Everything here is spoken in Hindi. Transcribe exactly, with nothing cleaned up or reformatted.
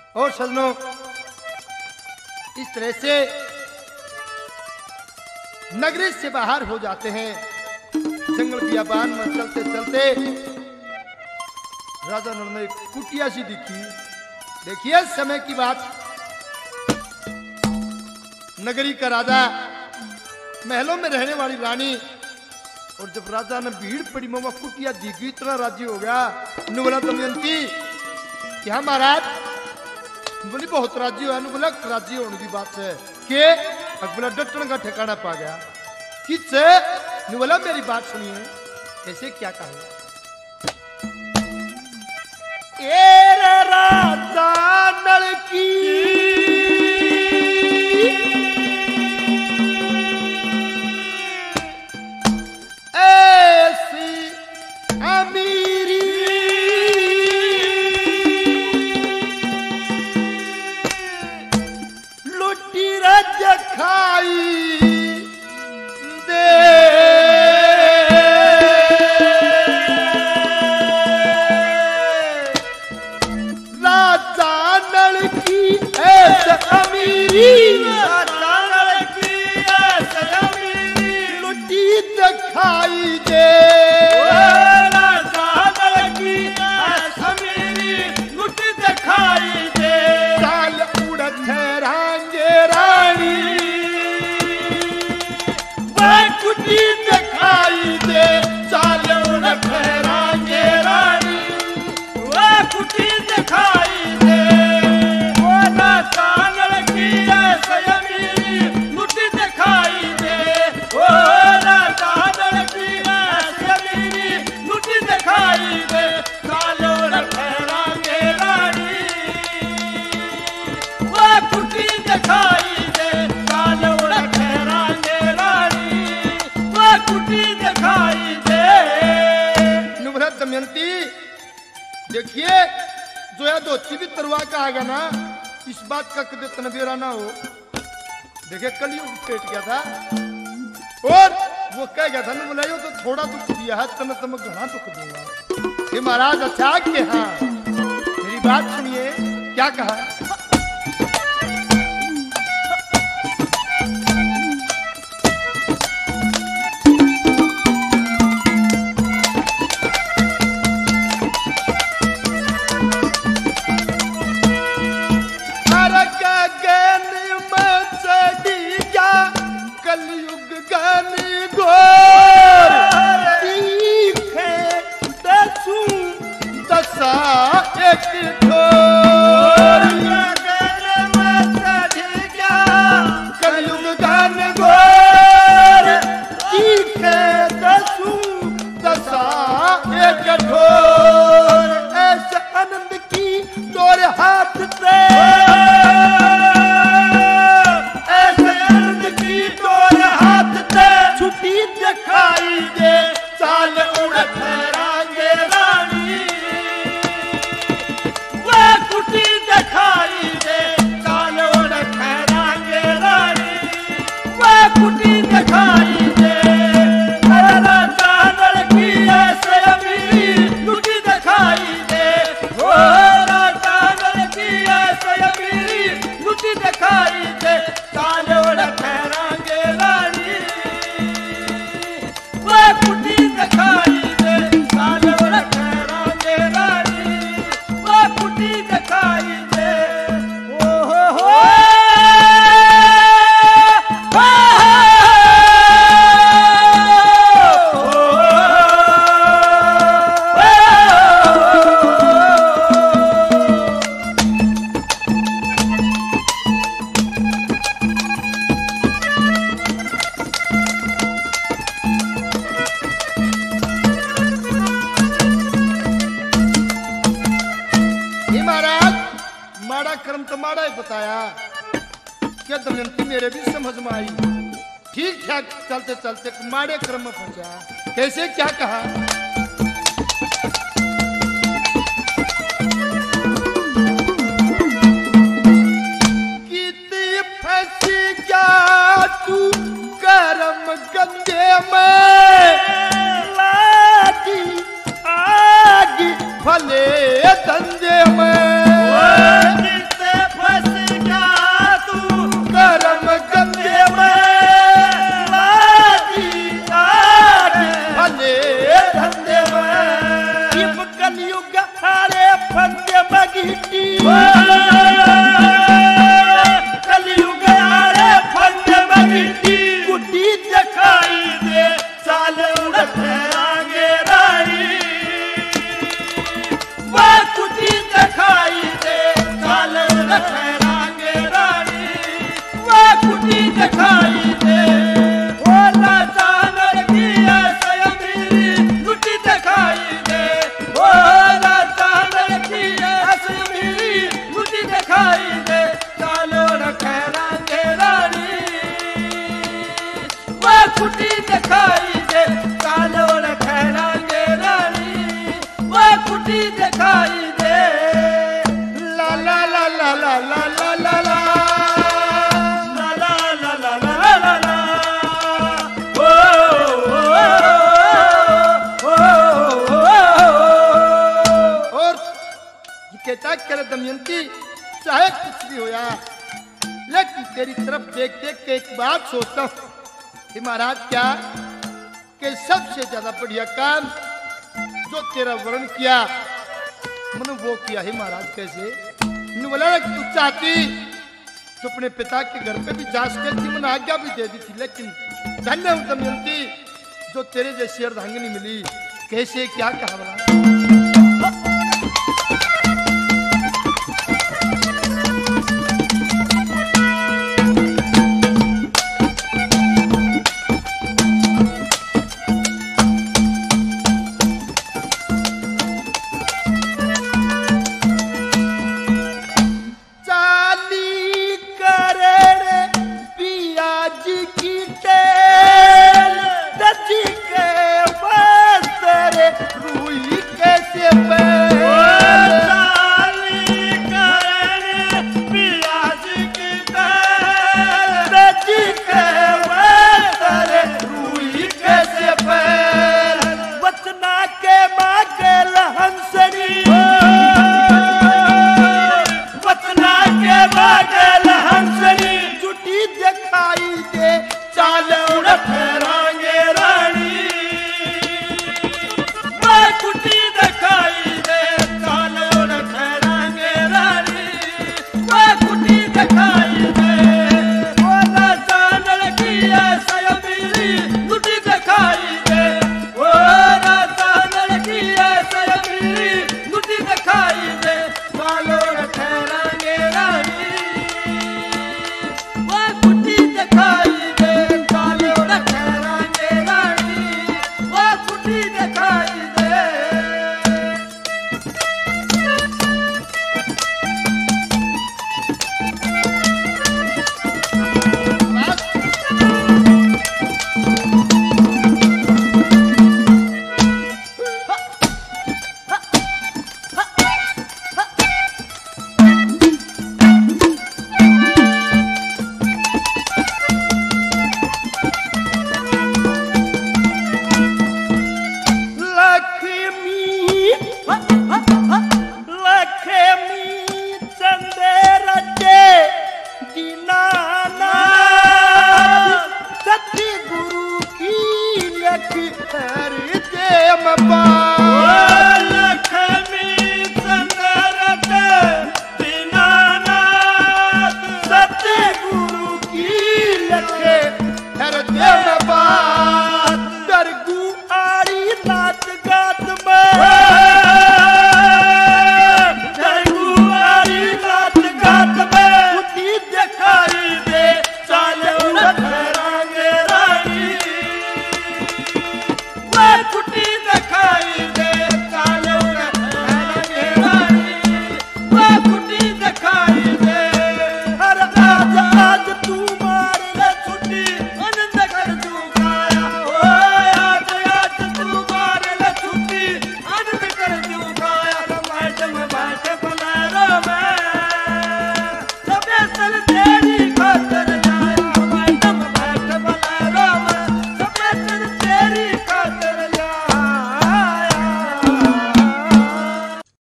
और सजनों, इस तरह से नगरी से बाहर हो जाते हैं। जंगल बियाबान में चलते चलते राजा नल ने एक कुटिया सी दिखी। देखिए समय की बात, नगरी का राजा, महलों में रहने वाली रानी, और जब राजा ने भीड़ पड़ी में वह कुटिया दिखी, इतना राजी हो गया। नु बोला दमयंती क्या महाराज? बोली बहुत राजी हुआ। बोला राजी होने की बात है के बोला डटन का ठिकाना पा गया। किससे? बोला मेरी बात सुनिए। ऐसे क्या कहा? ए राजा नल की ऐसी अमीरी लुटी रज खाई दे। राजा नल की ऐसी अमीरी, राजा नल की ऐसी अमीरी लुटी दिखाई दे। राजा नल की ऐसी अमीरी लुटी दिखाई दे। साल उड़ ठहरांगे रानी, वह कुटी दिखाई दे। साल उड़ ठहरांगे रानी, वह कुटी दिखाई दे। वो राजा नल की ऐसी अमीरी लुटी दिखाई दे। वो राजा नल की ऐसी अमीरी लुटी दिखाई दे। साल उड़ ठहरांगे रानी, वह कुटी दिखाई दे। साल उड़ ठहरांगे रानी, वह कुटी दिखाई दे। नुब्रत दमयंती देखिए, जो है धोती भी तरवा का आएगा ना, इस बात का कभी तनबेरा ना हो। देखिए कलयुग पेट गया था और वो कह गया था ना, बुलाइयो तो थोड़ा दुख दिया है, तम तम घना दुख दूंगा। ये महाराज अच्छा कि हाँ, मेरी बात सुनिए। क्या कहा? कलयुग गानी गोर तीखे दसू दसा एक ठोर। कलयुग गान गोर तीखे दसू दसा एक ठोर। ऐसे आनंद की तोरे हाथ से, छुट्टी दिखाई दे। साल उड़ ठहरांगे रानी, वह कुटी दिखाई दे। साल उड़ ठहरांगे रानी, वह कुटी दिखाई दे। राजा नल की ऐसी अमीरी लुटी दिखाई दे। ओ राजा नल की ऐसी अमीरी लुटी दिखाई दे। साल उड़ ठहरांगे रानी, वह कुटी दिखाई दे। साल उड़ ठहरांगे रानी, वह कुटी दिखाई दे। ओ हो हो कर्म तो माड़ा ही बताया। क्या दमयंती मेरे भी समझ में आई। ठीक ठाक चलते चलते माड़े कर्म में फंसा। कैसे? क्या कहा? कितनी फंसी क्या तू कर्म गंगे में, लागी आगी भले धंधे में। कुटी दिखाई दे। ला ला ला ला ला ला ला ला ला ला ला ला ला ला ला ला ओ ओ ओ और ये कहता करे दमयंती चाहे कुछ भी हो यार, लेकिन तेरी तरफ देख देख के एक बात सोचता हूँ कि महाराज क्या कि सबसे ज्यादा बढ़िया काम जो तेरा वर्ण किया मैंने वो किया है महाराज। कैसे बोला कि तू चाहती तो अपने पिता के घर पे भी जा सकती थी, मैंने आज्ञा भी दे दी थी, लेकिन धन्य हूं दमयंती जो तेरे जैसी अर्धांगिनी मिली। कैसे क्या कहा बड़ा